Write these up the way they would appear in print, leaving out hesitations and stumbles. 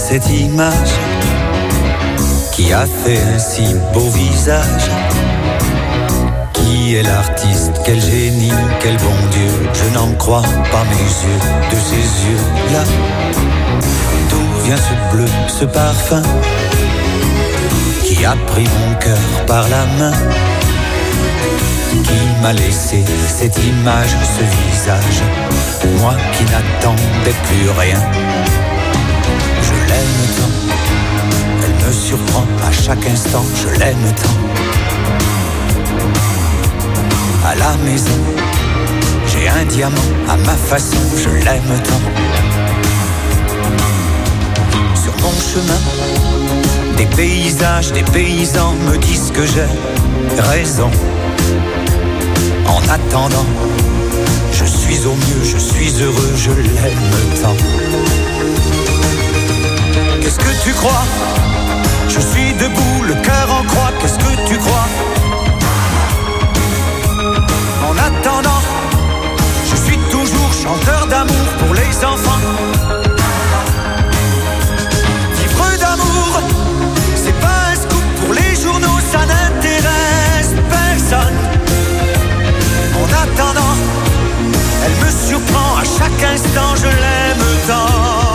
cette image qui a fait un si beau visage. Qui est l'artiste? Quel génie, quel bon Dieu. Je n'en crois pas mes yeux, de ces yeux-là. D'où vient ce bleu, ce parfum qui a pris mon cœur par la main? Qui m'a laissé cette image, ce visage, moi qui n'attendais plus rien. Je l'aime tant, elle me surprend à chaque instant, je l'aime tant. À la maison, j'ai un diamant à ma façon, je l'aime tant. Sur mon chemin, des paysages, des paysans me disent que j'ai raison. En attendant, je suis au mieux, je suis heureux, je l'aime tant. Qu'est-ce que tu crois? Je suis debout, le cœur en croix, qu'est-ce que tu crois? En attendant, je suis toujours chanteur d'amour pour les enfants. Vivre d'amour, c'est pas un scoop pour les journaux, ça n'intéresse personne. En attendant, elle me surprend à chaque instant, je l'aime tant.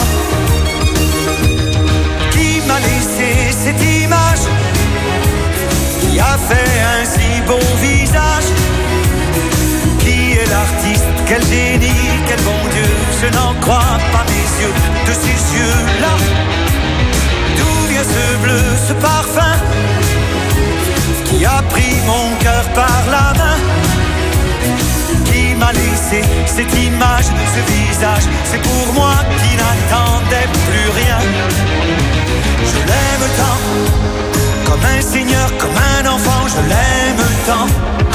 Qui m'a laissé cette image qui a fait un si beau visage? Qui est l'artiste? Quel génie, quel bon Dieu. Je n'en crois pas mes yeux, de ces yeux-là. D'où vient ce bleu, ce parfum qui a pris mon cœur par la main? Qui m'a laissé cette image, ce visage? C'est pour moi qui n'attendais plus rien. Je l'aime tant, comme un seigneur, comme un enfant, je l'aime tant.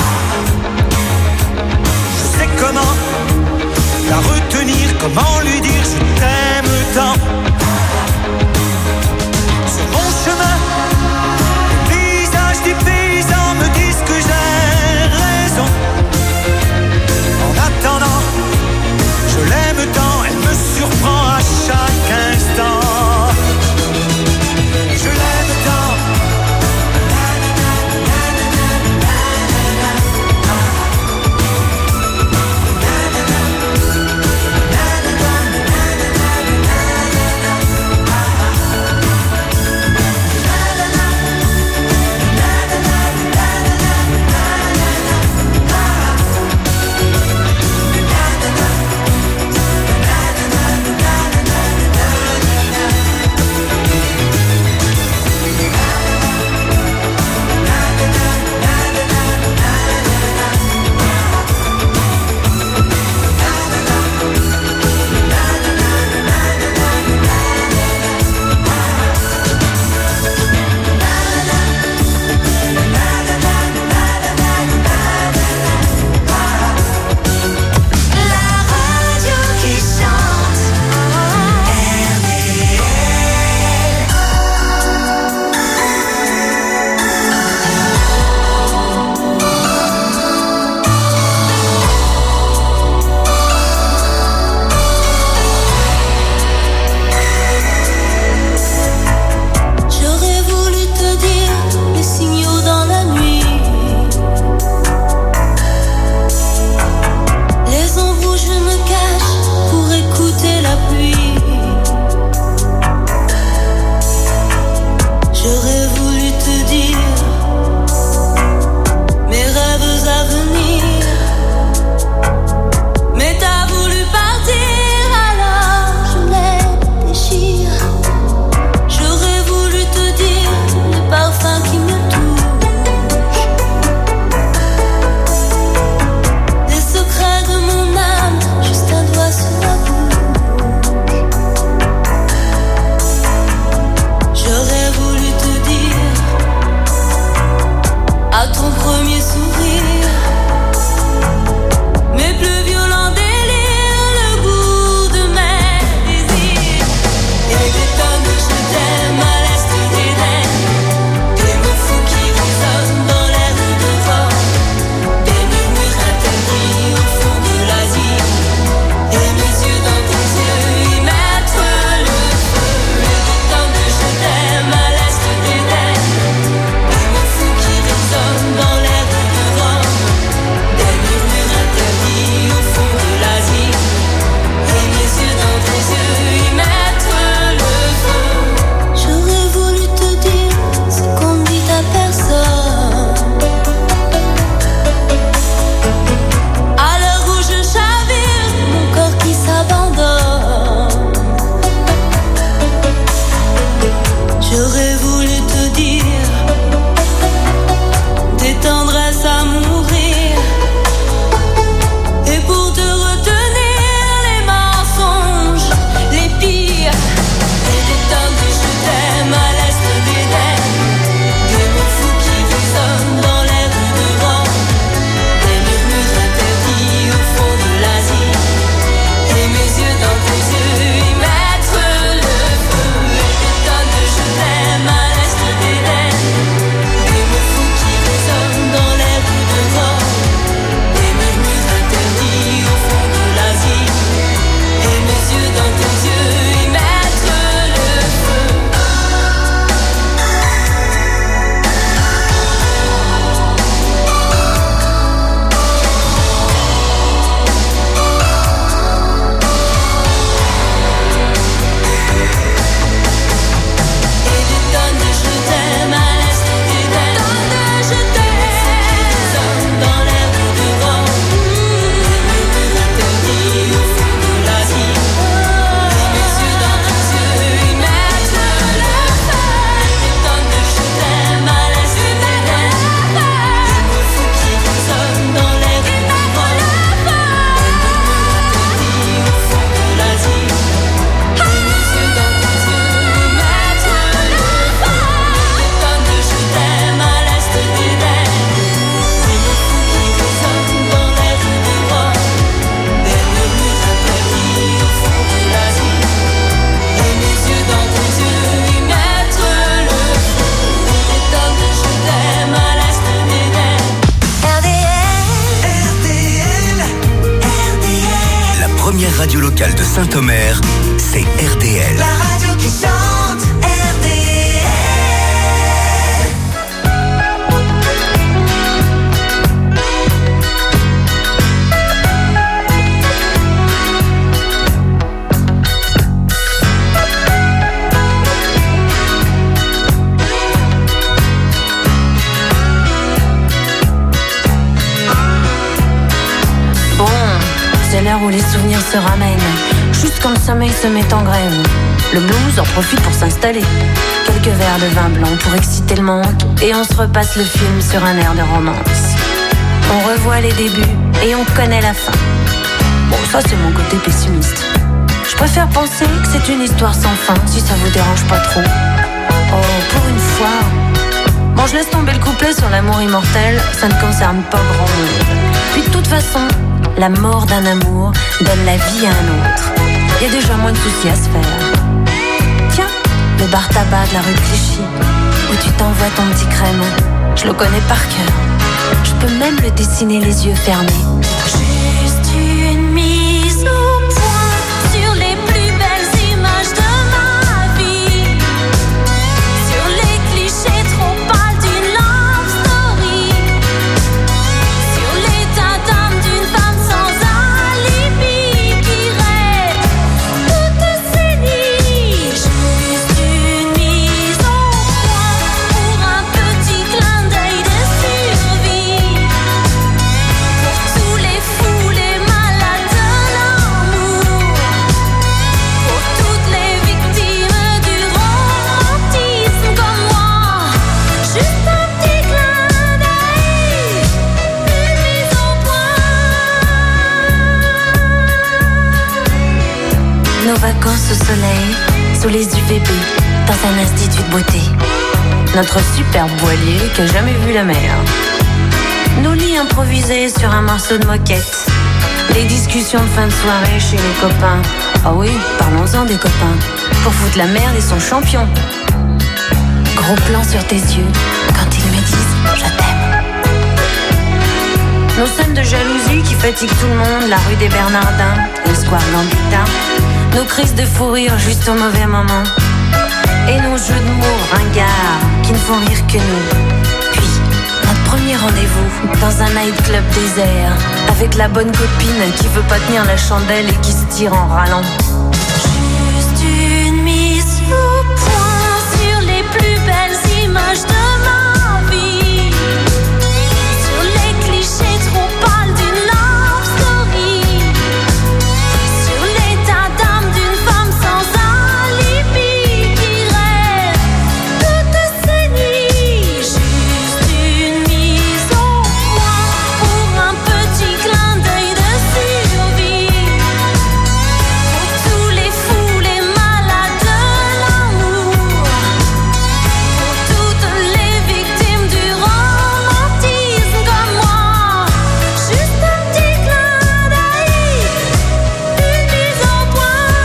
Je sais comment la retenir, comment lui dire je t'aime tant. Sur mon chemin, les paysages des paysans me disent que j'ai raison. En attendant, je l'aime tant, elle me surprend à chaque instant. musicale de Saint-Omer, c'est RDL. La radio qui chante, RDL. C'est l'heure où les souvenirs se ramènent, juste quand le sommeil se met en grève. Le blues en profite pour s'installer. Quelques verres de vin blanc pour exciter le manque, et on se repasse le film sur un air de romance. On revoit les débuts et on connaît la fin. Bon, ça c'est mon côté pessimiste. Je préfère penser que c'est une histoire sans fin, si ça vous dérange pas trop. Oh, pour une fois. Bon, je laisse tomber le couplet sur l'amour immortel, ça ne concerne pas grand monde. Puis de toute façon, la mort d'un amour donne la vie à un autre. Il y a déjà moins de soucis à se faire. Tiens, le bar tabac de la rue de Clichy, où tu t'envoies ton petit crème, je le connais par cœur. Je peux même le dessiner les yeux fermés. Juste une mise au point sur les plus belles images de ma vie, sur les clichés trop pâles d'une love story, sur l'état d'âme d'une femme sans alibi qui rêve toutes ses nuits. Juste une mise au point pour un petit clin d'œil de survie, pour tous les fous, les malades de l'amour, pour toutes les victimes du romantisme comme moi. Juste un petit clin d'œil, une mise au point. Nos vacances au soleil, sous les UVB, dans un institut de beauté. Notre superbe voilier qui a jamais vu la mer. Nos lits improvisés sur un morceau de moquette. Les discussions de fin de soirée chez les copains. Ah oui, parlons-en des copains. Pour foutre la merde, ils sont champions. Gros plan sur tes yeux quand ils me disent je t'aime. Nos scènes de jalousie qui fatiguent tout le monde, la rue des Bernardins, le square Gambetta. Nos crises de fou rire juste au mauvais moment. Et nos jeux de mots ringards qui ne font rire que nous. Puis, notre premier rendez-vous dans un nightclub désert, avec la bonne copine qui veut pas tenir la chandelle et qui se tire en râlant. Juste une mise au point sur les plus belles images de ma vie, sur les clichés trop pâles d'une love story, sur l'état d'âme d'une femme sans alibi qui rêve toutes ses nuits. Juste une mise au point pour un petit clin d'œil de survie, pour tous les fous, les malades de l'amour, pour toutes les victimes du romantisme comme moi. Juste un petit clin d'œil, une mise au point.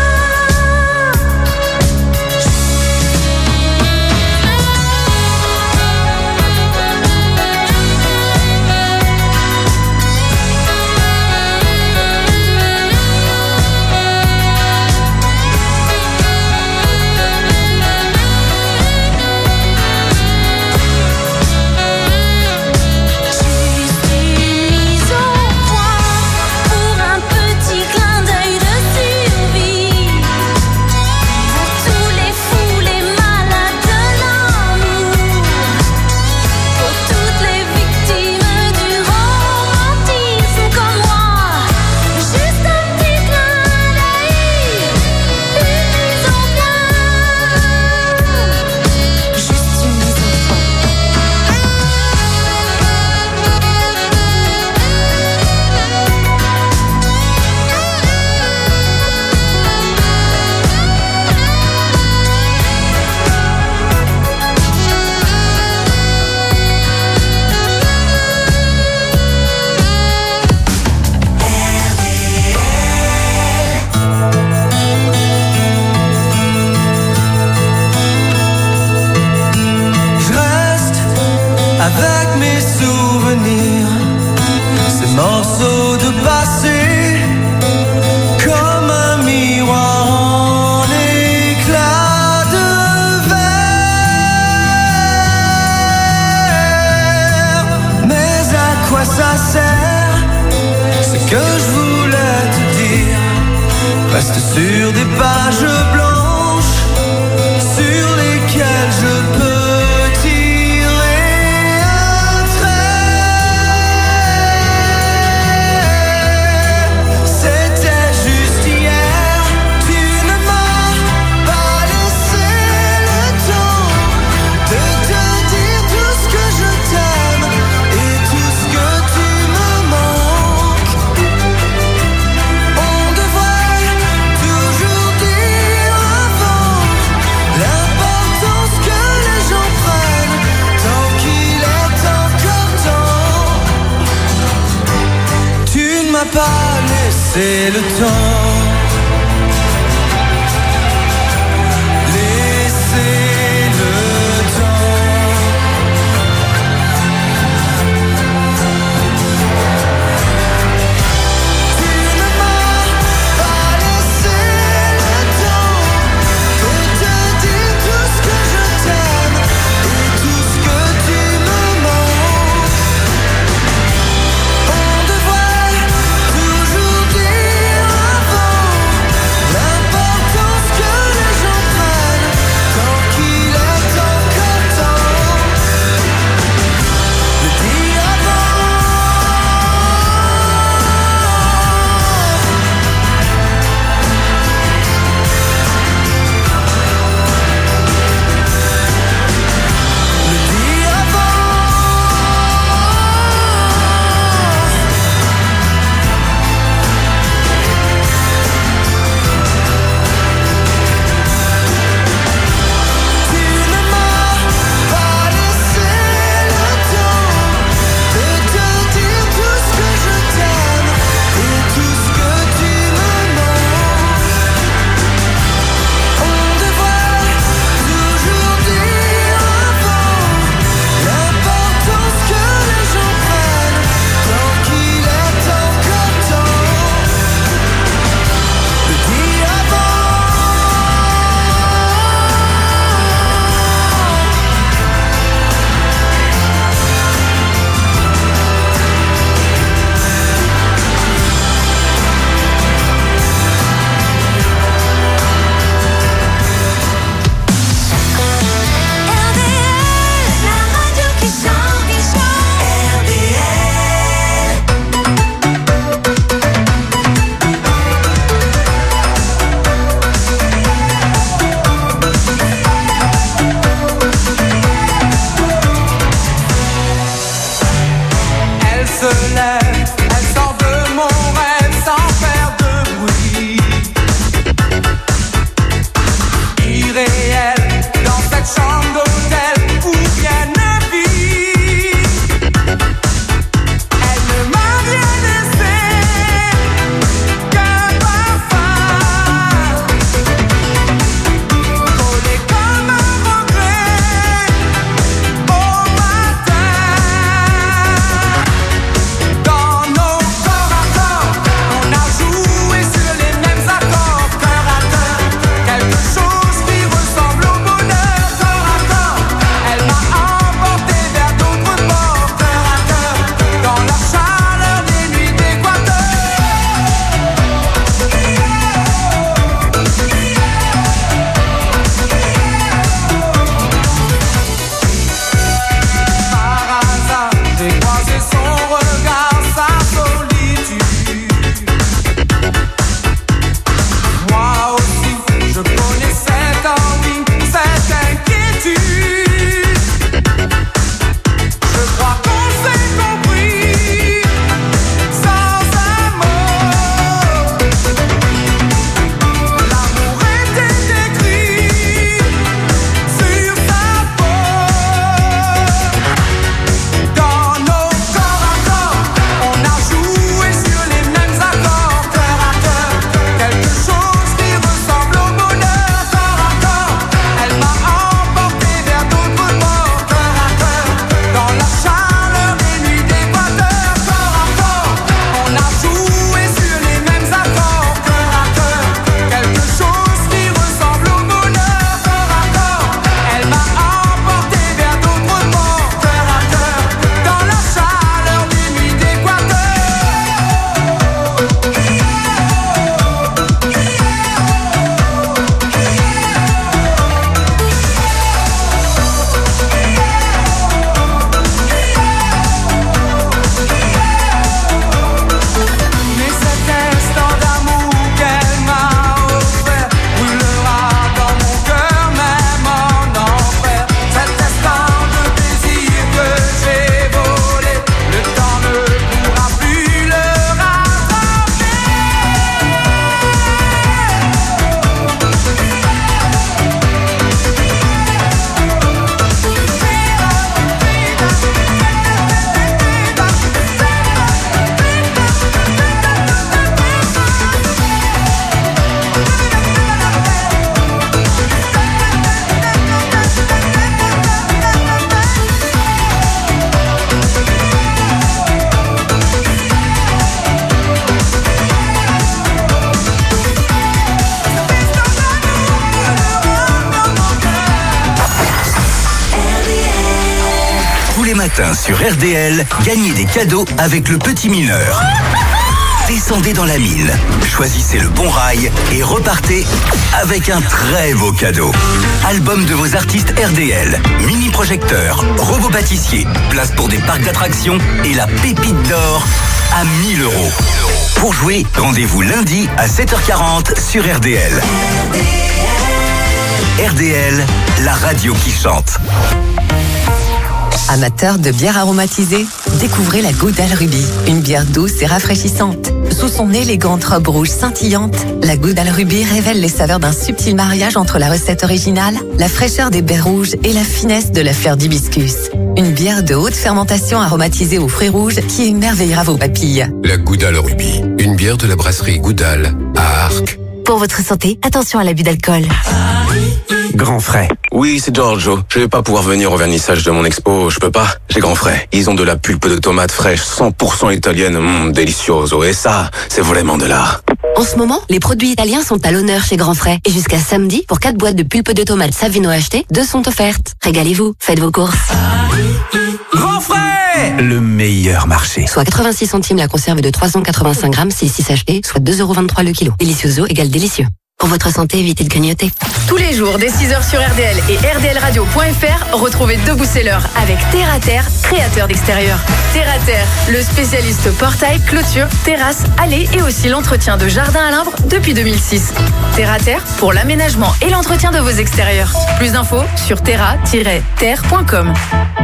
Juste une mise au point pour un petit clin d'œil de survie, pour tous les fous, les malades de l'amour, pour toutes les victimes du romantisme comme moi. Juste un petit clin d'œil, une mise au point. Juste une mise au point. Je reste avec mes souvenirs, ces morceaux de passé, comme un reste sur des pages blanches sur lesquelles je peux tirer un trait. C'était juste hier, tu ne m'as pas laissé le temps de te dire tout ce que je t'aime et tout ce que tu me manques. On devrait toujours dire avant l'importance que les gens prennent tant qu'il est encore temps. Tu ne m'as pas laissé le temps. Laissez le temps. Tu ne m'as pas laissé le temps de te dire tout ce que je t'aime et tout ce que tu me manques. On devrait toujours dire avant les matins sur RDL, gagnez des cadeaux avec le petit mineur. Descendez dans la mine, choisissez le bon rail et repartez avec un très beau cadeau. Album de vos artistes RDL, mini-projecteur, robot pâtissier, place pour des parcs d'attractions et la pépite d'or à 1 000 €. Pour jouer, rendez-vous lundi à 7h40 sur RDL. RDL, la radio qui chante. Amateurs de bière aromatisée, découvrez la Goodale Ruby, une bière douce et rafraîchissante. Sous son élégante robe rouge scintillante, la Goodale Ruby révèle les saveurs d'un subtil mariage entre la recette originale, la fraîcheur des baies rouges et la finesse de la fleur d'hibiscus. Une bière de haute fermentation aromatisée aux fruits rouges qui émerveillera vos papilles. La Goodale Ruby, une bière de la brasserie Goodale à Arques. Pour votre santé, attention à l'abus d'alcool. Grand Frais. Oui, c'est Giorgio. Je vais pas pouvoir venir au vernissage de mon expo, je peux pas. J'ai Grand Frais. Ils ont de la pulpe de tomates fraîches, 100% italienne, delicioso. Et ça, c'est vraiment de l'art. En ce moment, les produits italiens sont à l'honneur chez Grand Frais. Et jusqu'à samedi, pour 4 boîtes de pulpe de tomates Savino achetées, 2 sont offertes. Régalez-vous, faites vos courses. Grand Frais, le meilleur marché. Soit 86 centimes la conserve de 385 grammes, c'est 6 achetés, soit 2,23 € le kilo. Delicioso égale délicieux. Pour votre santé, évitez de grignoter. Tous les jours, dès 6h sur RDL et rdlradio.fr, retrouvez Debout c'est l'heure avec Terre à Terre, créateur d'extérieur. Terre à Terre, le spécialiste portail, clôture, terrasse, allées et aussi l'entretien de jardin à l'Imbre depuis 2006. Terre à Terre pour l'aménagement et l'entretien de vos extérieurs. Plus d'infos sur terra-terre.com.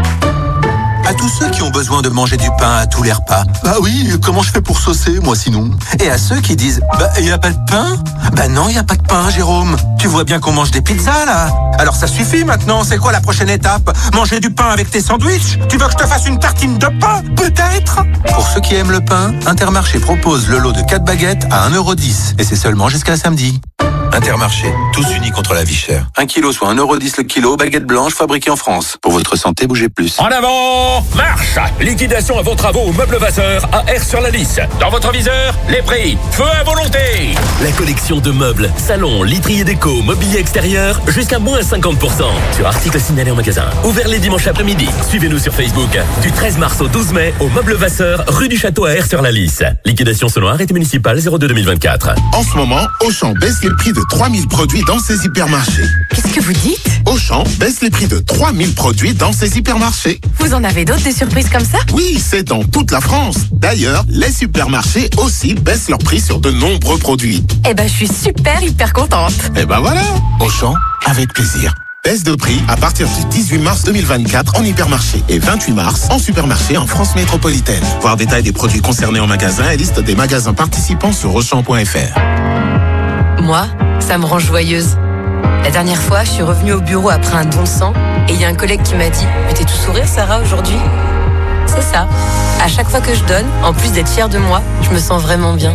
À tous ceux qui ont besoin de manger du pain à tous les repas. Bah oui, comment je fais pour saucer, moi, sinon? Et à ceux qui disent, bah, y a pas de pain? Bah non, y a pas de pain, Jérôme. Tu vois bien qu'on mange des pizzas, là. Alors ça suffit maintenant, c'est quoi la prochaine étape? Manger du pain avec tes sandwichs? Tu veux que je te fasse une tartine de pain? Peut-être? Pour ceux qui aiment le pain, Intermarché propose le lot de 4 baguettes à 1,10 €. Et c'est seulement jusqu'à samedi. Intermarché, tous unis contre la vie chère. 1 kilo, soit 1,10 € le kilo, baguette blanche fabriquée en France. Pour votre santé, bougez plus. En avant, marche! Liquidation à vos travaux au Meuble Vasseur à Aire-sur-la-Lys. Dans votre viseur, les prix. Feu à volonté! La collection de meubles, salons, literie et déco, mobilier extérieur, jusqu'à moins 50% sur articles signalés en magasin. Ouvert les dimanches après-midi. Suivez-nous sur Facebook. Du 13 mars au 12 mai, au Meuble Vasseur, rue du Château à Aire-sur-la-Lys. Liquidation selon arrêté municipal 02-2024. En ce moment, Auchan baisse les prix de 3000 produits dans ses hypermarchés. Qu'est-ce que vous dites? Auchan baisse les prix de 3000 produits dans ses hypermarchés. Vous en avez d'autres des surprises comme ça? Oui, c'est dans toute la France. D'ailleurs, les supermarchés aussi baissent leurs prix sur de nombreux produits. Eh ben, je suis hyper contente. Eh ben voilà, Auchan, avec plaisir. Baisse de prix à partir du 18 mars 2024 en hypermarché et 28 mars en supermarché en France métropolitaine. Voir détail des produits concernés en magasin et liste des magasins participants sur Auchan.fr. Moi, ça me rend joyeuse. La dernière fois, je suis revenue au bureau après un don de sang et il y a un collègue qui m'a dit « Mais t'es tout sourire, Sarah, aujourd'hui ?» C'est ça. À chaque fois que je donne, en plus d'être fière de moi, je me sens vraiment bien.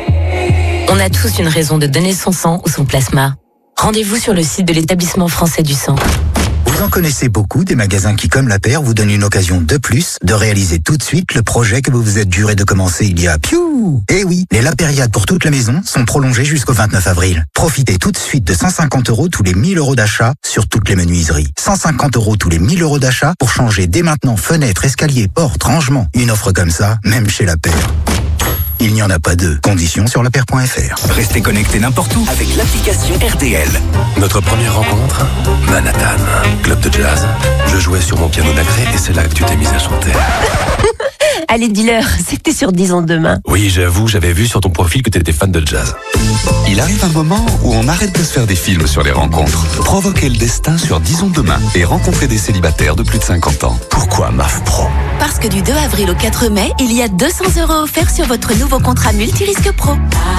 On a tous une raison de donner son sang ou son plasma. Rendez-vous sur le site de l'établissement français du sang. Vous en connaissez beaucoup des magasins qui, comme La Paire, vous donnent une occasion de plus de réaliser tout de suite le projet que vous vous êtes juré de commencer il y a piou. Eh oui, les Lapériades pour toute la maison sont prolongées jusqu'au 29 avril. Profitez tout de suite de 150 € tous les 1000 € d'achat sur toutes les menuiseries. 150 € tous les 1000 € d'achat pour changer dès maintenant fenêtres, escaliers, portes, rangements. Une offre comme ça, même chez La Paire. Il n'y en a pas deux. Conditions sur lapaire.fr. Restez connectés n'importe où avec l'application RDL. Notre première rencontre, Manhattan, club de jazz. Je jouais sur mon piano nacré et c'est là que tu t'es mise à chanter. Allez, dis-leur, c'est que t'es sur 10 ans demain. Oui, j'avoue, j'avais vu sur ton profil que tu étais fan de jazz. Il arrive un moment où on arrête de se faire des films sur les rencontres. Provoquez le destin sur 10 ans demain et rencontrez des célibataires de plus de 50 ans. Pourquoi MAF Pro? Parce que du 2 avril au 4 mai, il y a 200 € offerts sur votre nouveau contrat multirisque pro.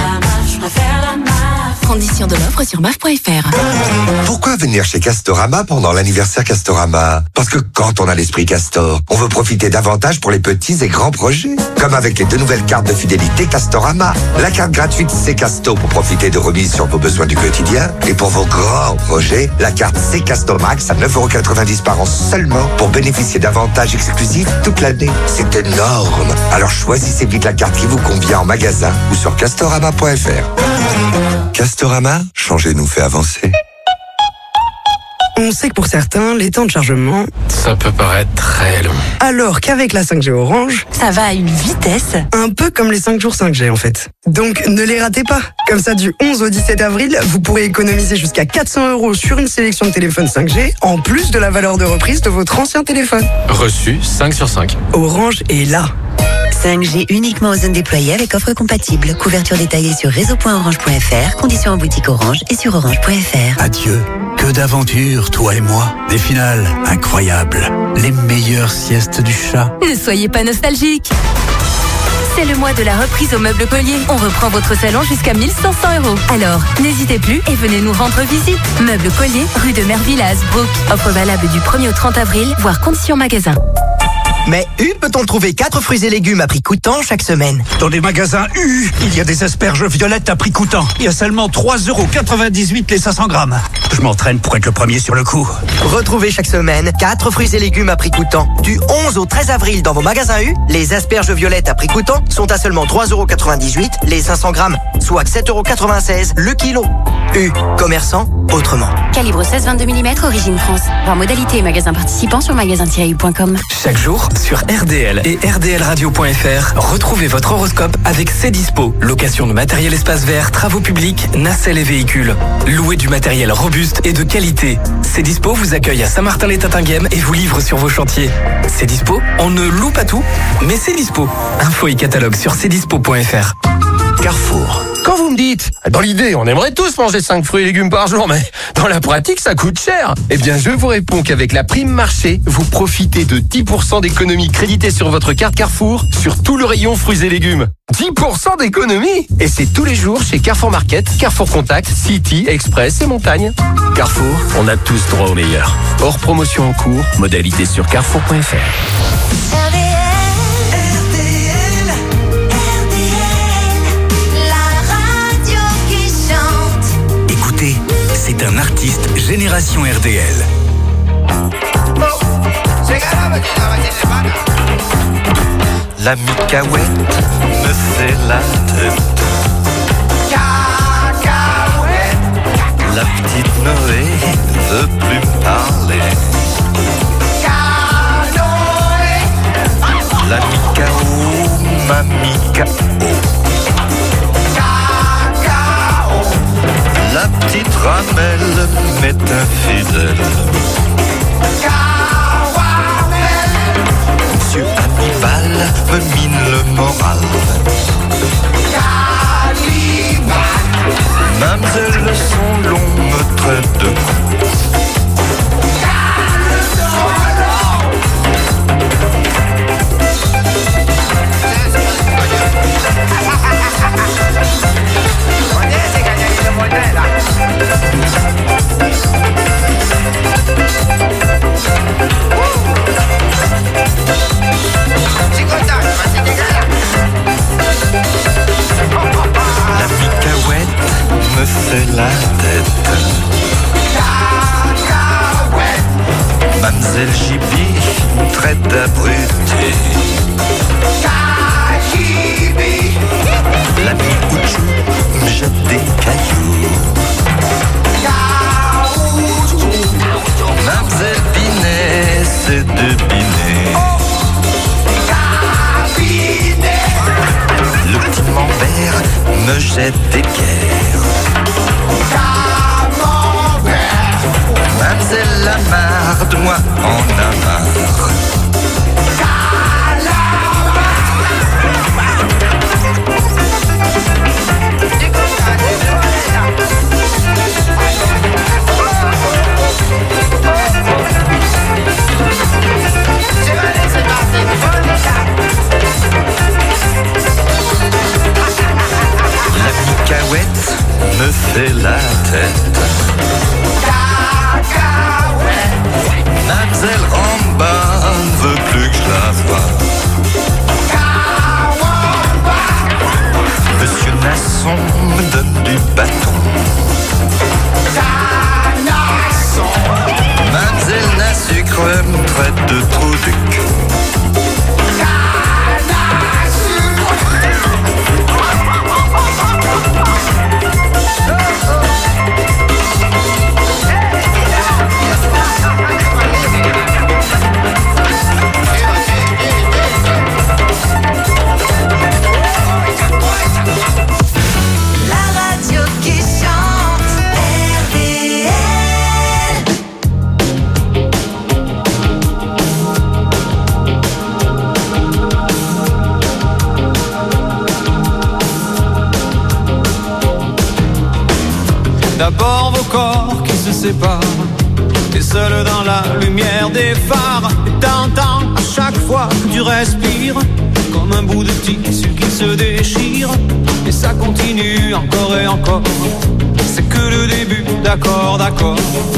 Conditions de l'offre sur maf.fr. Pourquoi venir chez Castorama pendant l'anniversaire Castorama? Parce que quand on a l'esprit Castor, on veut profiter davantage pour les petits et grands projets. Comme avec les 2 nouvelles cartes de fidélité Castorama. La carte gratuite C'est Casto pour profiter de remises sur vos besoins du quotidien. Et pour vos grands projets, la carte C'est Casto Max à 9,90 € par an seulement pour bénéficier d'avantages exclusifs toute l'année. C'est énorme. Alors choisissez vite la carte qui vous convient en magasin ou sur castorama.fr. Castorama, changer nous fait avancer. On sait que pour certains, les temps de chargement... Ça peut paraître très long. Alors qu'avec la 5G Orange... Ça va à une vitesse. Un peu comme les 5 jours 5G en fait. Donc ne les ratez pas. Comme ça, du 11 au 17 avril, vous pourrez économiser jusqu'à 400 € sur une sélection de téléphones 5G, en plus de la valeur de reprise de votre ancien téléphone. Reçu 5 sur 5. Orange est là. 5G uniquement aux zones déployées avec offre compatible. Couverture détaillée sur réseau.orange.fr. Conditions en boutique Orange et sur orange.fr. Adieu. Que d'aventures, toi et moi. Des finales incroyables. Les meilleures siestes du chat. Ne soyez pas nostalgique. C'est le mois de la reprise au Meuble Collier. On reprend votre salon jusqu'à 1 500 €. Alors, n'hésitez plus et venez nous rendre visite. Meuble Collier, rue de Merville à Hasbrook. Offre valable du 1er au 30 avril, voire conditions magasin. Mais U peut-on trouver 4 fruits et légumes à prix coûtant chaque semaine? Dans les magasins U, il y a des asperges violettes à prix coûtant. Il y a seulement 3,98 € les 500 grammes. Je m'entraîne pour être le premier sur le coup. Retrouvez chaque semaine 4 fruits et légumes à prix coûtant. Du 11 au 13 avril dans vos magasins U, les asperges violettes à prix coûtant sont à seulement 3,98 € les 500 grammes, soit 7,96 € le kilo. U, commerçant autrement. Calibre 16-22 mm, origine France. Voir modalité et magasins participants sur magasin-u.com. Chaque jour, sur RDL et rdlradio.fr, retrouvez votre horoscope avec Cdispo. Location de matériel espace vert, travaux publics, nacelles et véhicules. Louez du matériel robuste et de qualité. Cdispo vous accueille à Saint-Martin-les-Tatinguem et vous livre sur vos chantiers. Cdispo, on ne loue pas tout, mais Cdispo. Info et catalogue sur cdispo.fr. Carrefour. Quand vous me dites, dans l'idée, on aimerait tous manger 5 fruits et légumes par jour, mais dans la pratique, ça coûte cher. Eh bien, je vous réponds qu'avec la prime marché, vous profitez de 10% d'économie créditée sur votre carte Carrefour sur tout le rayon fruits et légumes. 10% d'économie! Et c'est tous les jours chez Carrefour Market, Carrefour Contact, City, Express et Montagne. Carrefour, on a tous droit au meilleur. Hors promotion en cours, modalité sur carrefour.fr. C'est un artiste Génération RDL. La Micaouette me fait la tête. La petite Noé ne veut plus me parler. La Micao, ma Micao. La petite Ramelle m'est infidèle. Monsieur Hannibal me mine le moral. Mademoiselle le son long me traite de con. La Micaouette me fait la tête. Mademoiselle Jibi me traite d'abruté. La Micouchou me jette des cailloux. Mademoiselle Binet, c'est de Binet. Le petit Mambert me jette des pierres. Mademoiselle Lamarre, moi en a marre. La Micaouette me fait la tête. Mademoiselle Ramba veut plus que je la voie. Monsieur Nasson me donne du bâton. Mademoiselle Nassucre me traite de trou du cul. sépare. T'es seul dans la lumière des phares et t'entends à chaque fois que tu respires comme un bout de tissu qui se déchire. Et ça continue encore et encore. C'est que le début, d'accord, d'accord.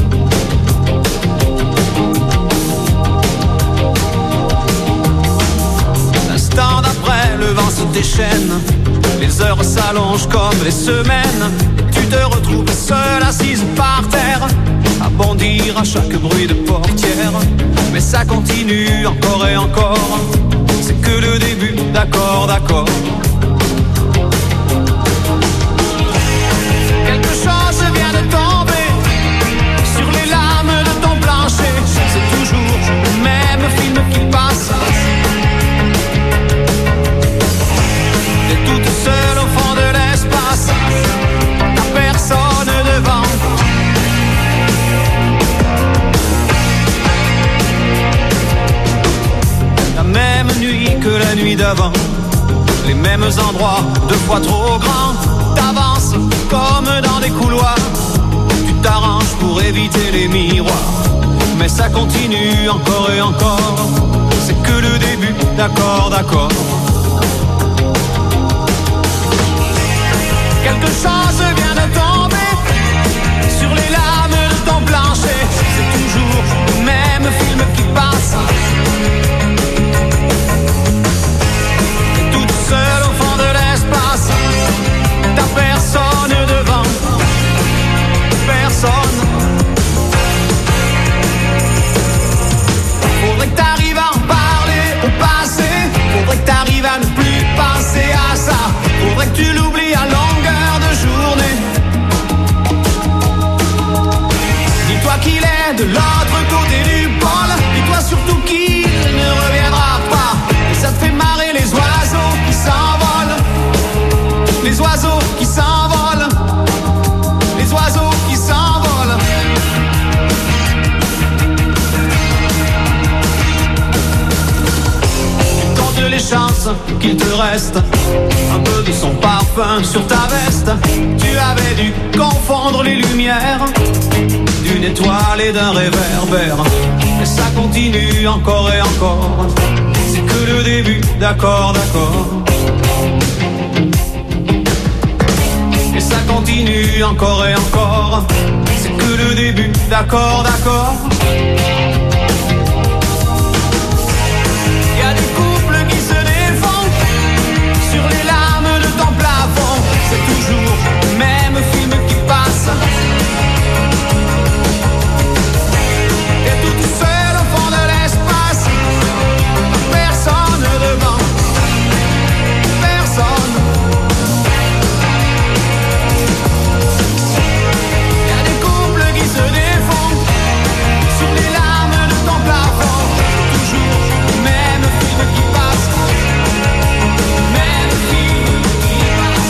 L'instant d'après, le vent se déchaîne. Les heures s'allongent comme les semaines. Tu te retrouves seule assise par terre, à bondir à chaque bruit de portière. Mais ça continue encore et encore. C'est que le début, d'accord, d'accord. Quelque chose vient de tomber sur les lames de ton plancher. C'est toujours le même film qui passe. T'es toute seule au fond de l'espace, t'as personne devant. La même nuit que la nuit d'avant, les mêmes endroits, 2 fois trop grands. T'avances comme dans des couloirs, tu t'arranges pour éviter les miroirs. Mais ça continue encore et encore. C'est que le début, d'accord, d'accord. Quelque chose vient de tomber sur les lames de ton plancher. C'est toujours le même film qui passe. T'es toute seule au fond de l'espace, t'as personne devant, personne. Faudrait que t'arrives à en parler au passé. Faudrait que t'arrives à ne plus penser à ça. Faudrait que tu l'oublies à longueur de journée. Dis-toi qu'il est de l'autre côté du pôle. Dis-toi surtout qu'il ne reviendra pas. Et ça te fait marrer les oiseaux qui s'envolent. Les oiseaux qui s'envolent. Les oiseaux qui s'envolent. Tu comptes les chances qu'il te reste un peu de son parfum sur ta veste. Tu avais dû confondre les lumières d'une étoile et d'un réverbère. Et ça continue encore et encore. C'est que le début, d'accord, d'accord. Et ça continue encore et encore. C'est que le début, d'accord, d'accord. Y a des couples qui se défendent sur les lames de ton plafond. C'est toujours le même film qui passe. T'es toute seule au fond de l'espace, personne devant, personne. Y a des couples qui se défendent sur les lames de ton plafond. Toujours le même film qui passe, le même film qui passe.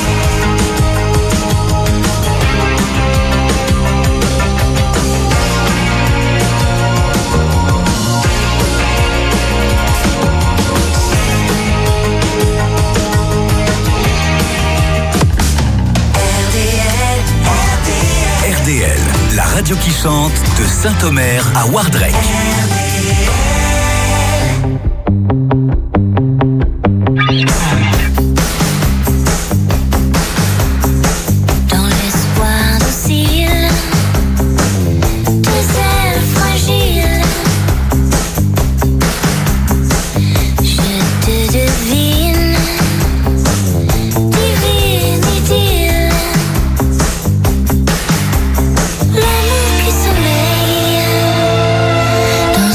RDL, la radio qui chante de Saint-Omer à Wardrek. Dans l'espoir docile, tes ailes fragiles, je te devine, divine idylle. L'amour qui sommeille dans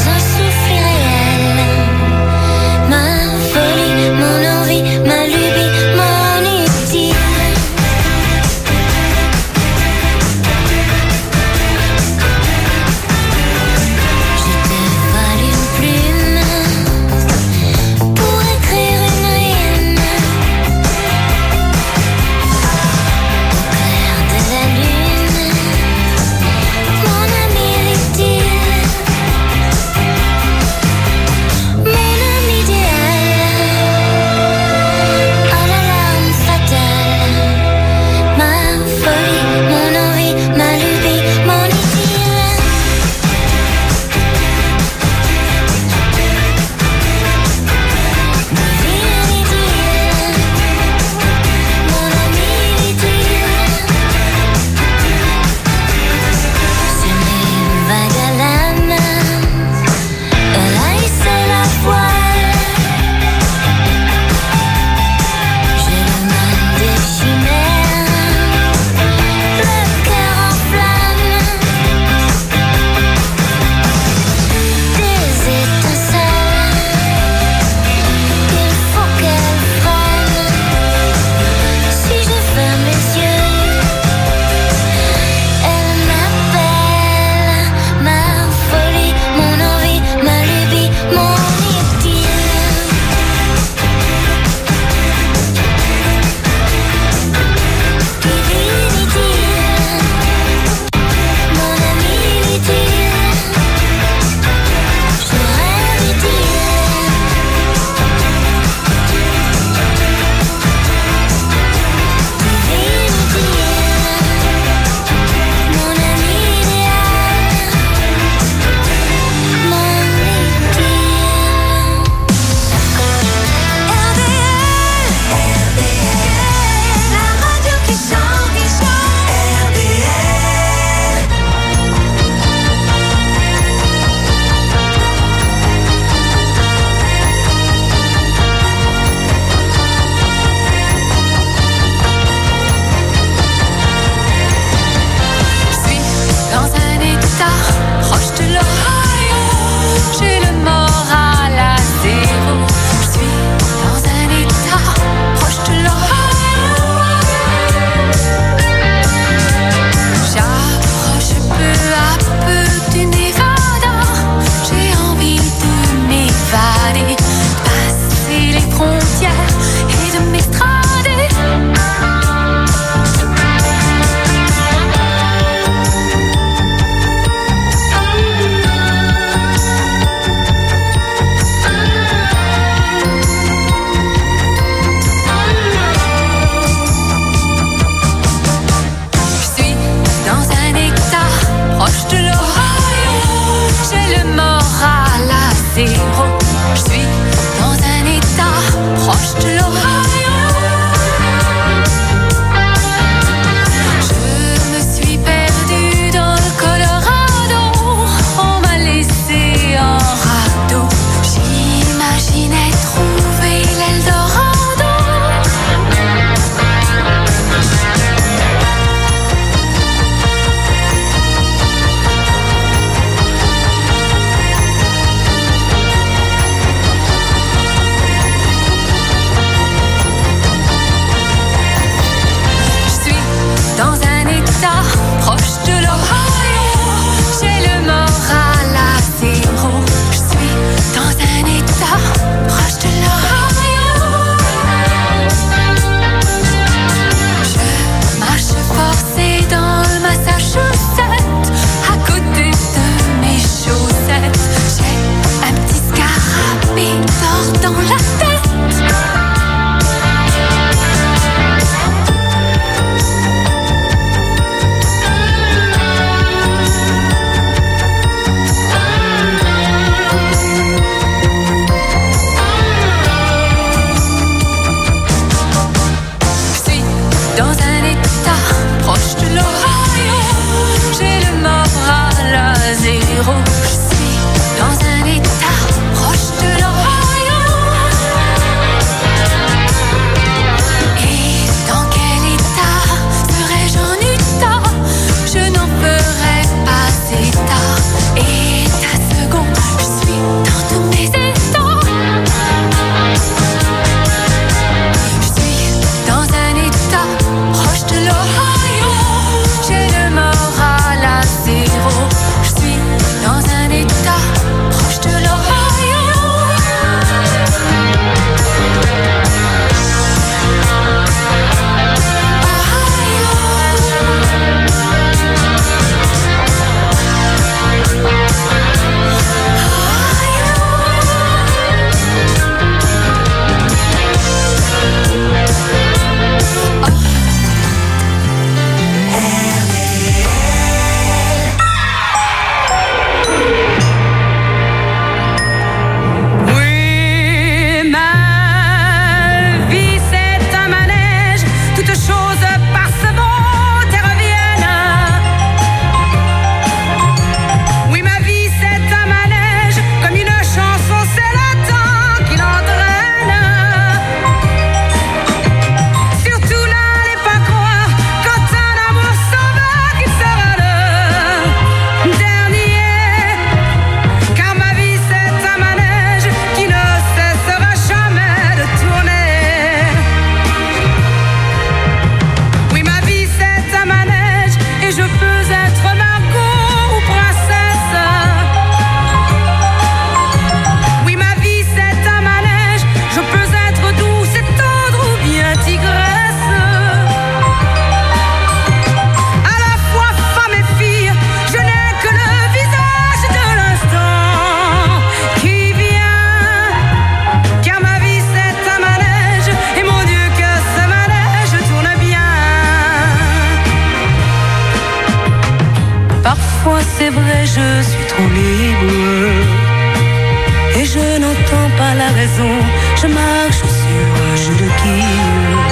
pas la raison, je marche sur un jeu de quilles.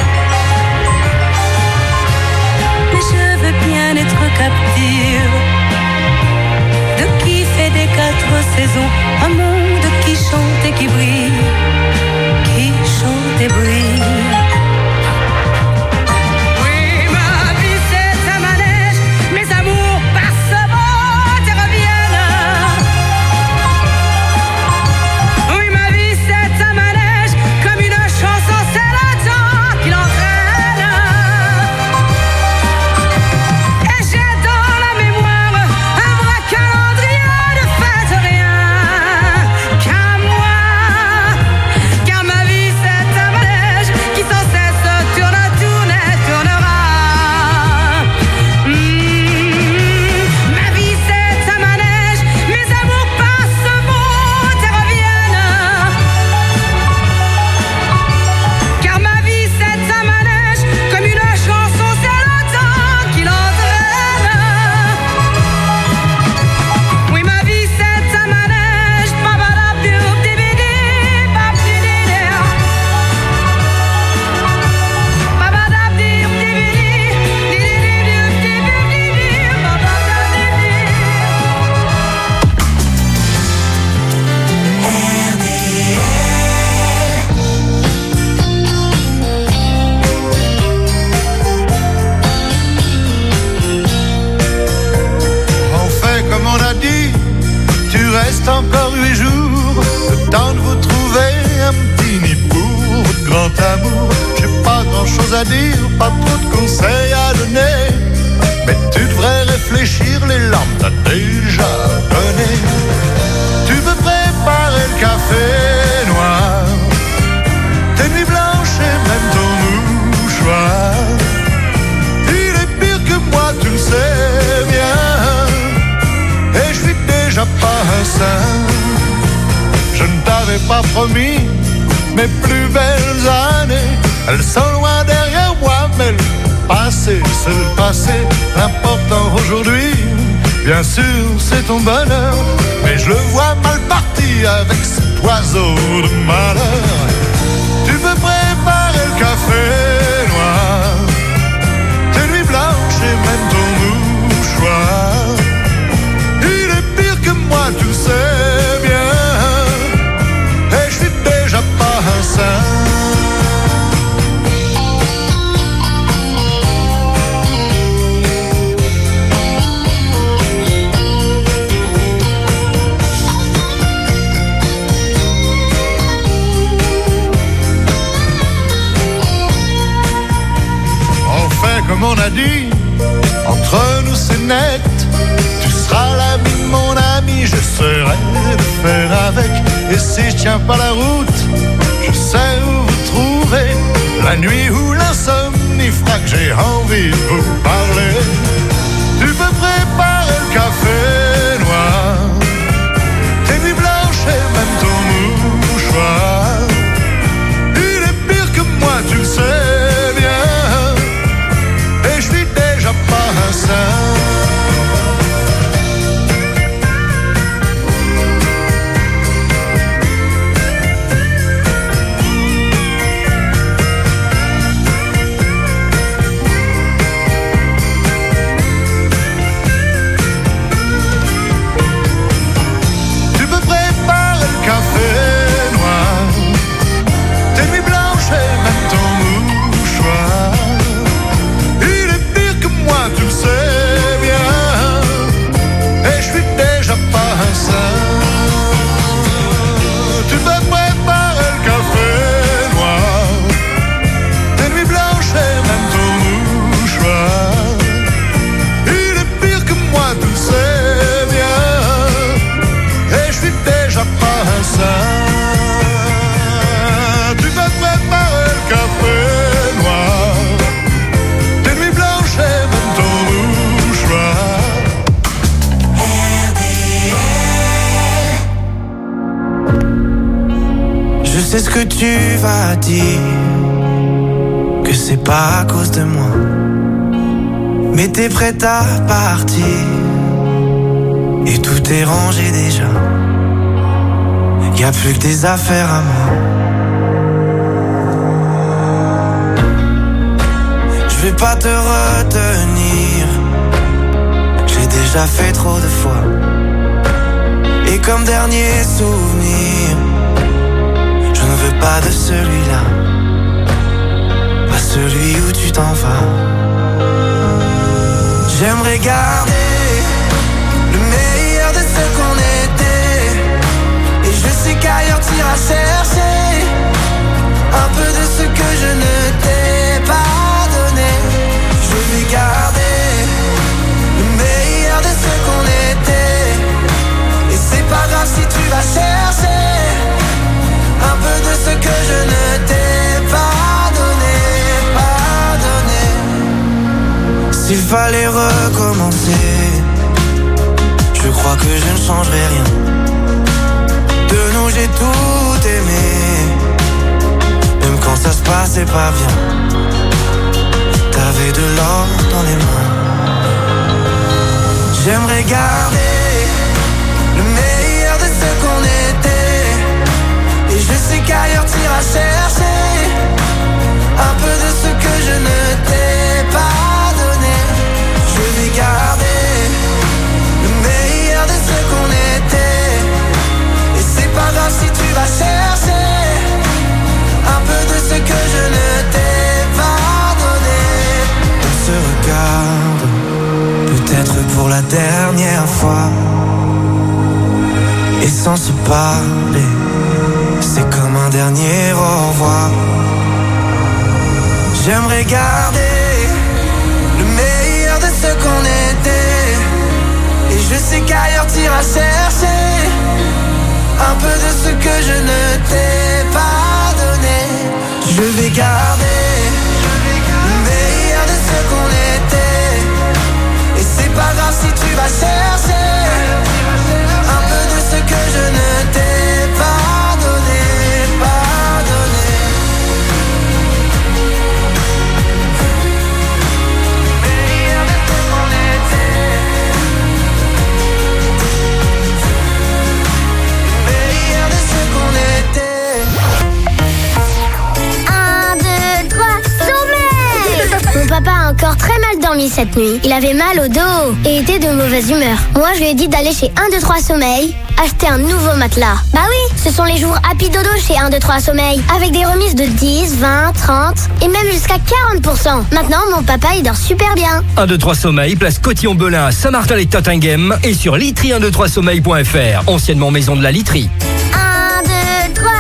Mais je veux bien être captive de qui fait des 4 saisons un monde qui chante et qui brille, qui chante et brille. Oui, ma vie c'est un manège, mes amours passent, montent et reviennent. Oui, ma vie c'est un manège, comme une chanson, c'est le temps qui l'entraîne. Et j'ai dans la mémoire un vrai calendrier, ne faites rien qu'à moi. Car ma vie c'est un manège qui sans cesse tourne, tourne et tournera. Ma vie c'est un manège, mes amours passent, montent et reviennent. Car ma vie c'est un manège, comme une chanson, c'est le temps qui l'entraîne. Oui, ma vie c'est un manège, babadabdoubdibidi, babdididi. Babadabdibdibidi, didididibdibidi, babadabdibdi. On fait comme on a dit, tu restes encore 8 jours, le temps de vous trouver un petit nid pour votre grand amour. J'ai pas grand chose à dire, pas trop de conseils à donner, mais tu devrais réfléchir, les larmes t'as déjà donné. Tu veux préparer le café noir, tes nuits blanches et même ton mouchoir. Il est pire que moi, tu le sais bien, et je suis déjà pas un saint. Je ne t'avais pas promis mes plus belles années, elles sont loin derrière moi, mais le passé, c'est le passé. L'important aujourd'hui, bien sûr, c'est ton bonheur, mais je le vois mal parti avec cet oiseau de malheur. Tu veux préparer le café noir, tes nuits blanches et même ton mouchoir. Il est pire que moi, tu le sais bien, et je suis déjà pas un saint. On fait comme on a dit, entre nous c'est net. Tu seras l'ami de mon ami, j'essaierai de faire avec. Et si je tiens pas la route, je sais où vous trouver. La nuit où l'insomnie fera que j'ai envie de vous parler. Tu peux préparer le café noir, tes nuits blanches et même ton mouchoir. Il est pire que moi, tu le sais bien, et je suis déjà pas un saint. C'est ce que tu vas dire, que c'est pas à cause de moi, mais t'es prête à partir, et tout est rangé déjà. y a plus que des affaires à moi. Je vais pas te retenir, j'ai déjà fait trop de fois. Et comme dernier souvenir, je ne veux pas de celui-là, pas celui où tu t'en vas. J'aimerais garder le meilleur de ce qu'on était, et je sais qu'ailleurs t'iras chercher un peu de ce que je ne t'ai pas donné. Je vais garder le meilleur de ce qu'on était, et c'est pas grave si tu vas chercher un peu de ce que je ne t'ai pas donné, S'il fallait recommencer, je crois que je ne changerai rien. De nous j'ai tout aimé, même quand ça se passait pas bien. T'avais de l'or dans les mains. J'aimerais garder le meilleur de ce qu'on était, et je sais qu'ailleurs t'iras chercher un peu de ce que je ne t'ai pas donné. Je vais garder le meilleur de ce qu'on était, et c'est pas grave si tu vas chercher un peu de ce que je ne t'ai pas donné. On se regarde, peut-être pour la dernière fois, et sans se parler, c'est comme un dernier au revoir. J'aimerais garder le meilleur de ce qu'on était, et je sais qu'ailleurs t'iras chercher un peu de ce que je ne t'ai pas donné. Je vais garder le meilleur de ce qu'on était, et c'est pas grave si tu vas chercher un peu de ce que je ne t'ai pas donné, Meilleur de ce qu'on était, meilleur de ce qu'on était. 1, 2, 3, sommeil. Mon papa a encore très mal dormi cette nuit. Il avait mal au dos et était de mauvaise humeur. Moi, je lui ai dit d'aller chez 1, 2, 3 sommeil, acheter un nouveau matelas. Bah oui, ce sont les jours Happy Dodo chez 1, 2, 3 sommeil, avec des remises de 10, 20, 30 et même jusqu'à 40%. Maintenant, mon papa, il dort super bien. 1, 2, 3 sommeil, place Cotillon-Belin à Saint-Martin et Tottingham, et sur litry123sommeil.fr, anciennement maison de la literie. 1, 2, 3,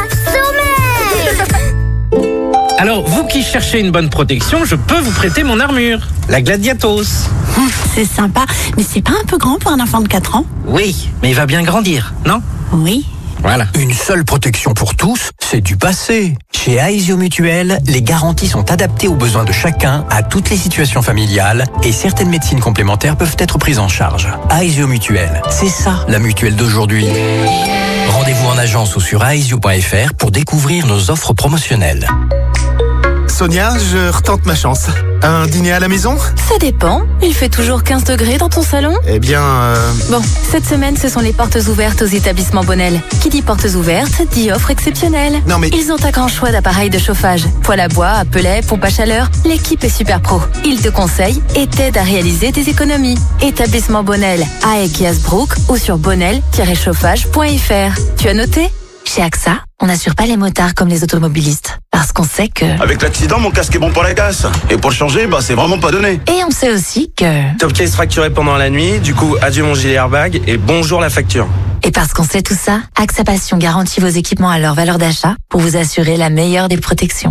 sommeil. Alors, vous qui cherchez une bonne protection, je peux vous prêter mon armure, la Gladiatos. C'est sympa, mais c'est pas un peu grand pour un enfant de 4 ans? Oui, mais il va bien grandir, non? Oui. Voilà. Une seule protection pour tous, c'est du passé. Chez Aesio Mutuel, les garanties sont adaptées aux besoins de chacun, à toutes les situations familiales, et certaines médecines complémentaires peuvent être prises en charge. Aesio Mutuel, c'est ça la mutuelle d'aujourd'hui. Rendez-vous en agence ou sur aesio.fr pour découvrir nos offres promotionnelles. Sonia, je retente ma chance. Un dîner à la maison? Ça dépend. Il fait toujours 15 degrés dans ton salon? Eh bien... Bon, cette semaine, ce sont les portes ouvertes aux établissements Bonnel. Qui dit portes ouvertes, dit offre exceptionnelle. Non mais... Ils ont un grand choix d'appareils de chauffage. Poêle à bois, à pelet, pompe à chaleur. L'équipe est super pro. Ils te conseillent et t'aident à réaliser des économies. Établissement Bonnel à Ekiasbrook ou sur bonnel-chauffage.fr. Tu as noté? Chez AXA, on n'assure pas les motards comme les automobilistes. Parce qu'on sait que... Avec l'accident, mon casque est bon pour la casse. Et pour le changer, c'est vraiment pas donné. Et on sait aussi que... Top case fracturé pendant la nuit, du coup, adieu mon gilet airbag et bonjour la facture. Et parce qu'on sait tout ça, AXA Passion garantit vos équipements à leur valeur d'achat pour vous assurer la meilleure des protections.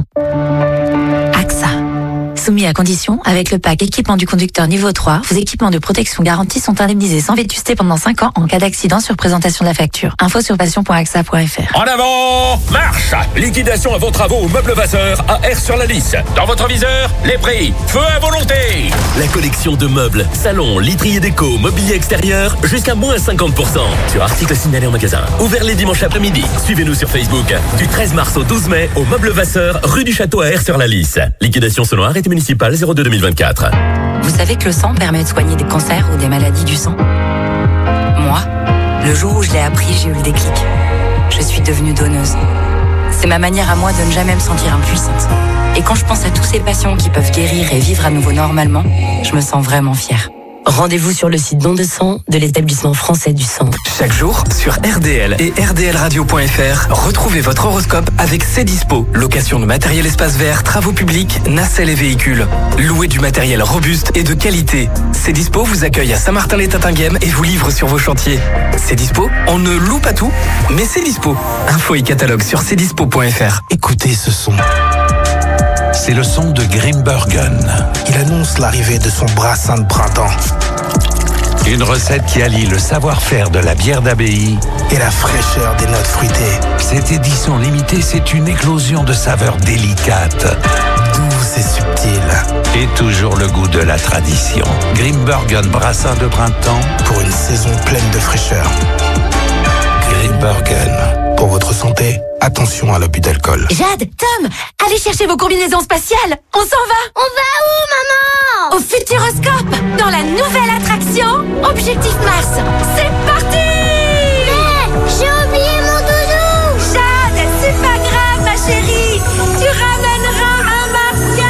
AXA. Soumis à condition, avec le pack équipement du conducteur niveau 3, vos équipements de protection garantie sont indemnisés sans vétusté pendant 5 ans en cas d'accident sur présentation de la facture. Info sur passion.axa.fr. En avant, marche! Liquidation à vos travaux au Meuble Vasseur à Aire-sur-la-Lys. Dans votre viseur, les prix. Feu à volonté! La collection de meubles, salons, literie et déco, mobilier extérieur, jusqu'à moins 50%. Sur articles signalés en magasin. Ouvert les dimanches après-midi. Suivez-nous sur Facebook. Du 13 mars au 12 mai, au Meuble Vasseur, rue du Château à Aire-sur-la-Lys. Liquidation selon arrêté municipal 02-2024. Vous savez que le sang permet de soigner des cancers ou des maladies du sang? Moi, le jour où je l'ai appris, j'ai eu le déclic. je suis devenue donneuse. C'est ma manière à moi de ne jamais me sentir impuissante. Et quand je pense à tous ces patients qui peuvent guérir et vivre à nouveau normalement, je me sens vraiment fière. Rendez-vous sur le site Don de sang de l'établissement français du sang. Chaque jour, sur RDL et RDLradio.fr, retrouvez votre horoscope avec Cdispo. Location de matériel espace vert, travaux publics, nacelles et véhicules. Louez du matériel robuste et de qualité. Cdispo vous accueille à Saint-Martin-les-Tatinguem et vous livre sur vos chantiers. Cdispo, on ne loue pas tout, mais c'est dispo. Info et catalogue sur cdispo.fr. Écoutez ce son. C'est le son de Grimbergen. Il annonce l'arrivée de son brassin de printemps. Une recette qui allie le savoir-faire de la bière d'abbaye et la fraîcheur des notes fruitées. Cette édition limitée, c'est une éclosion de saveurs délicates, douces et subtiles. Et toujours le goût de la tradition. Grimbergen brassin de printemps pour une saison pleine de fraîcheur. Grimbergen. Pour votre santé, attention à l'abus d'alcool. Jade, Tom, allez chercher vos combinaisons spatiales. On s'en va. On va où, maman? Au Futuroscope, dans la nouvelle attraction Objectif Mars. C'est parti. J'ai oublié mon doudou. Jade, c'est pas grave, ma chérie. Tu ramèneras un martien.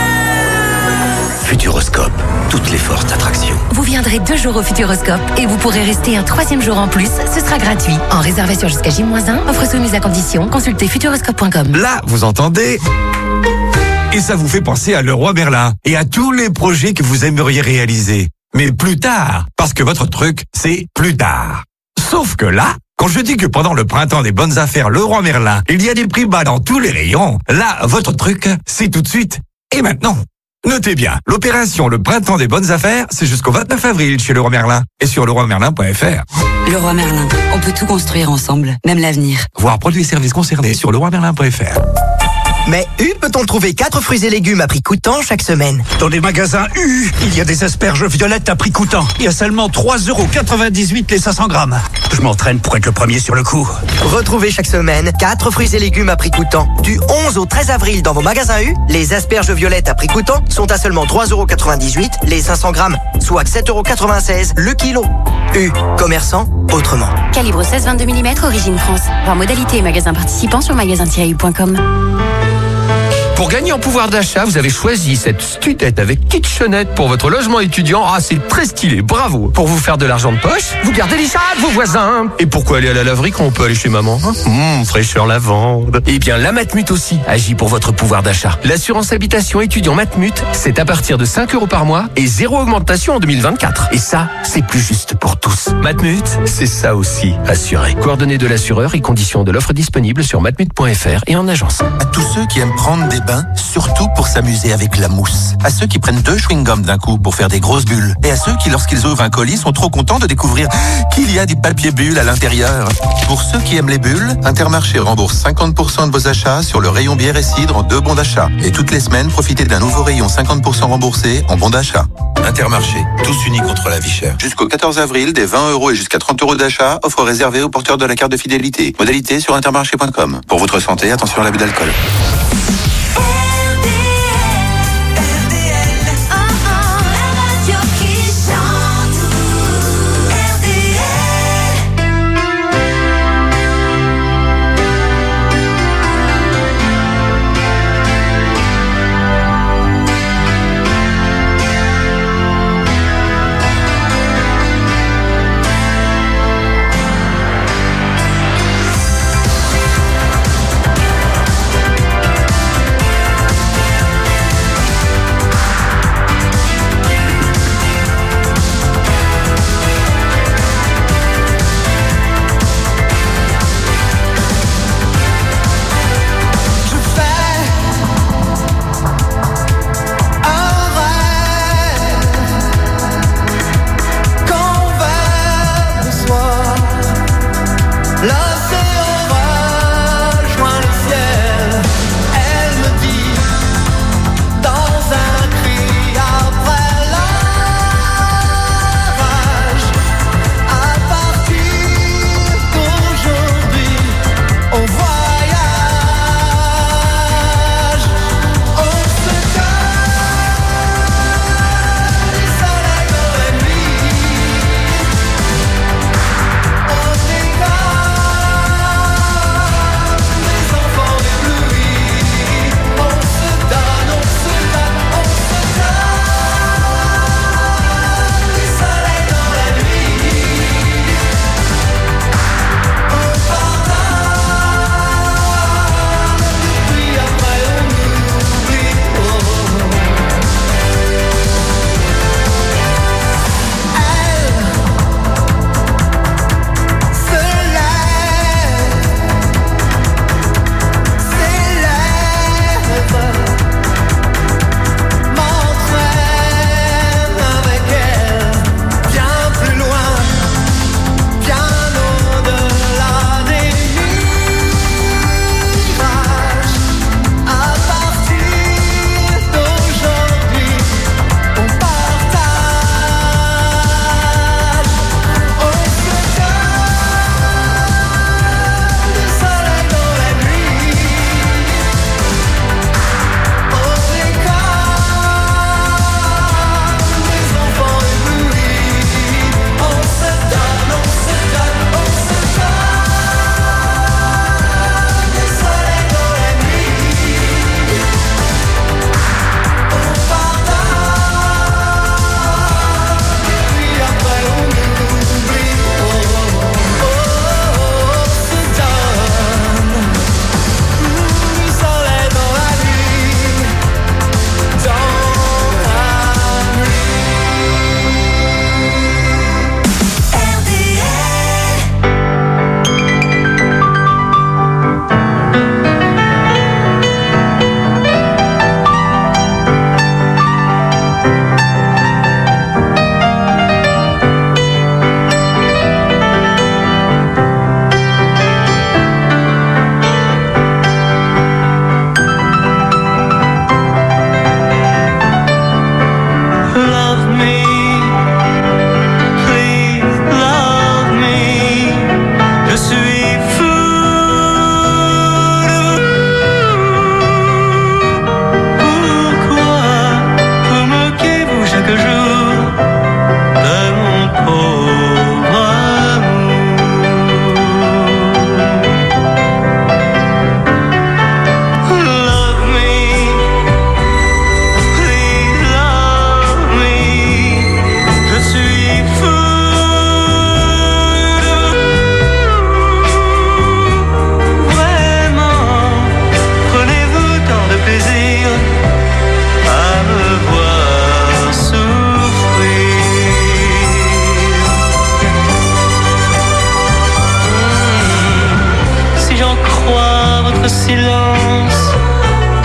Futuroscope, toutes les forces d'attraction. Vous viendrez 2 jours au Futuroscope et vous pourrez rester un 3e jour en plus. Ce sera gratuit. En réservation jusqu'à J-1, offre soumise à condition. Consultez futuroscope.com. Là, vous entendez? Et ça vous fait penser à Leroy Merlin et à tous les projets que vous aimeriez réaliser. Mais plus tard, parce que votre truc, c'est plus tard. Sauf que là, quand je dis que pendant le printemps des bonnes affaires Leroy Merlin, il y a des prix bas dans tous les rayons, là, votre truc, c'est tout de suite et maintenant. Notez bien, l'opération Le Printemps des Bonnes Affaires, c'est jusqu'au 29 avril chez Leroy Merlin et sur leroymerlin.fr. Leroy Merlin, on peut tout construire ensemble, même l'avenir. Voir produits et services concernés sur leroymerlin.fr. Mais U peut-on trouver 4 fruits et légumes à prix coûtant chaque semaine? Dans les magasins U, il y a des asperges violettes à prix coûtant. Il y a seulement 3,98 € les 500 grammes. Je m'entraîne pour être le premier sur le coup. Retrouvez chaque semaine 4 fruits et légumes à prix coûtant. Du 11 au 13 avril dans vos magasins U, les asperges violettes à prix coûtant sont à seulement 3,98 € les 500 grammes, soit 7,96 € le kilo. U, commerçant autrement. Calibre 16-22 mm, origine France. Voir modalité et magasins participants sur magasin-u.com. Pour gagner en pouvoir d'achat, vous avez choisi cette studette avec kitchenette pour votre logement étudiant. Ah, c'est très stylé, bravo. Pour vous faire de l'argent de poche, vous gardez les chats de vos voisins. Et pourquoi aller à la laverie quand on peut aller chez maman? Fraîcheur lavande. Eh bien, la Matmut aussi agit pour votre pouvoir d'achat. L'assurance habitation étudiant Matmut, c'est à partir de 5 € par mois et 0 augmentation en 2024. Et ça, c'est plus juste pour tous. Matmut, c'est ça aussi, assuré. Coordonnées de l'assureur et conditions de l'offre disponible sur matmut.fr et en agence. À tous ceux qui aiment prendre des bains, surtout pour s'amuser avec la mousse. À ceux qui prennent 2 chewing-gums d'un coup pour faire des grosses bulles. Et à ceux qui, lorsqu'ils ouvrent un colis, sont trop contents de découvrir qu'il y a des papiers bulles à l'intérieur. Pour ceux qui aiment les bulles, Intermarché rembourse 50% de vos achats sur le rayon bière et cidre en 2 bons d'achat. Et toutes les semaines, profitez d'un nouveau rayon 50% remboursé en bons d'achat. Intermarché, tous unis contre la vie chère. Jusqu'au 14 avril, des 20 € et jusqu'à 30 € d'achat, offre réservée aux porteurs de la carte de fidélité. Modalité sur intermarché.com. Pour votre santé, attention à l'abus d'alcool.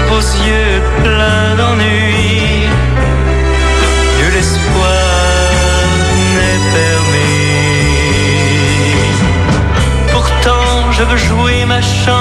vos yeux pleins d'ennui, nul espoir n'est permis. Pourtant je veux jouer ma chance